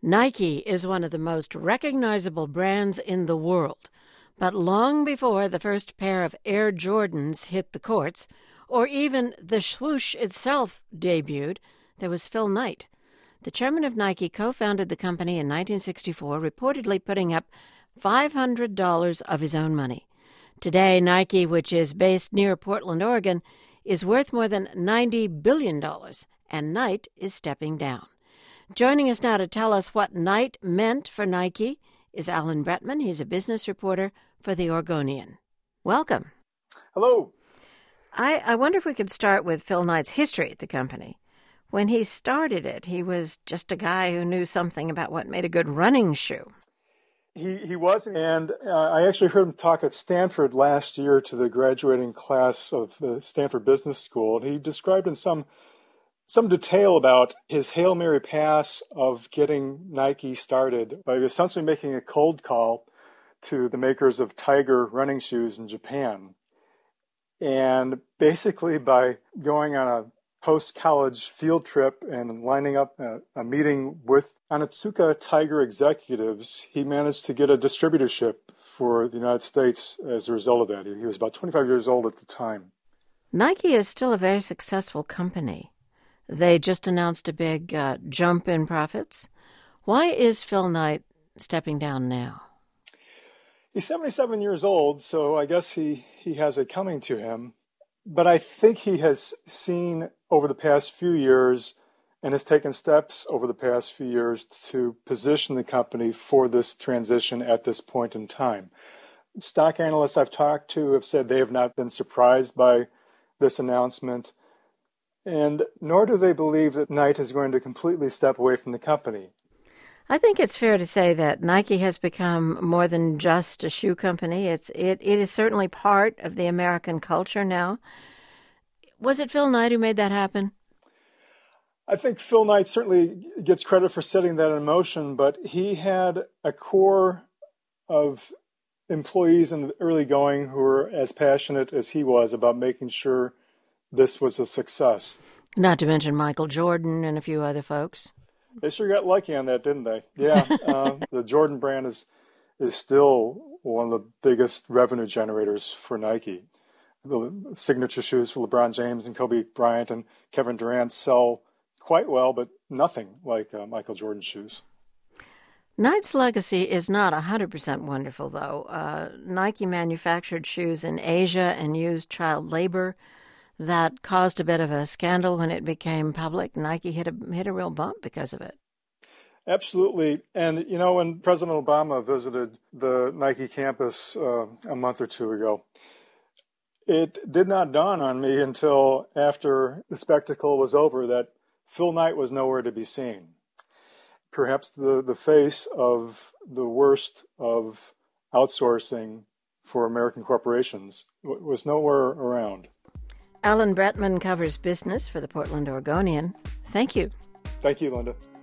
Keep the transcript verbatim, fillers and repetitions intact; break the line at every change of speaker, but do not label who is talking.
Nike is one of the most recognizable brands in the world. But long before the first pair of Air Jordans hit the courts, or even the swoosh itself debuted, there was Phil Knight. The chairman of Nike co-founded the company in nineteen sixty-four, reportedly putting up five hundred dollars of his own money. Today, Nike, which is based near Portland, Oregon, is worth more than ninety billion dollars, and Knight is stepping down. Joining us now to tell us what Knight meant for Nike is Alan Brettman. He's a business reporter for The Oregonian. Welcome.
Hello.
I, I wonder if we could start with Phil Knight's history at the company. When he started it, he was just a guy who knew something about what made a good running shoe.
He he was, and uh, I actually heard him talk at Stanford last year to the graduating class of the Stanford Business School. And he described in some some detail about his Hail Mary pass of getting Nike started by essentially making a cold call to the makers of Tiger running shoes in Japan. And basically by going on a post-college field trip and lining up a, a meeting with Onitsuka Tiger executives, he managed to get a distributorship for the United States as a result of that. He was about twenty-five years old at the time.
Nike is still a very successful company. They just announced a big uh, jump in profits. Why is Phil Knight stepping down now?
He's seventy-seven years old, so I guess he, he has it coming to him. But I think he has seen over the past few years and has taken steps over the past few years to position the company for this transition at this point in time. Stock analysts I've talked to have said they have not been surprised by this announcement, and nor do they believe that Knight is going to completely step away from the company.
I think it's fair to say that Nike has become more than just a shoe company. It's it, it is certainly part of the American culture now. Was it Phil Knight who made that happen?
I think Phil Knight certainly gets credit for setting that in motion, but he had a core of employees in the early going who were as passionate as he was about making sure this was a success.
Not to mention Michael Jordan and a few other folks.
They sure got lucky on that, didn't they? Yeah, uh, the Jordan brand is is still one of the biggest revenue generators for Nike. The signature shoes for LeBron James and Kobe Bryant and Kevin Durant sell quite well, but nothing like uh, Michael Jordan shoes.
Knight's legacy is not one hundred percent wonderful, though. Uh, Nike manufactured shoes in Asia and used child labor. That caused a bit of a scandal when it became public. Nike hit a hit a real bump because of it.
Absolutely. And, you know, when President Obama visited the Nike campus uh, a month or two ago, it did not dawn on me until after the spectacle was over that Phil Knight was nowhere to be seen. Perhaps the, the face of the worst of outsourcing for American corporations was nowhere around.
Alan Brettman covers business for the Portland Oregonian. Thank you.
Thank you, Linda.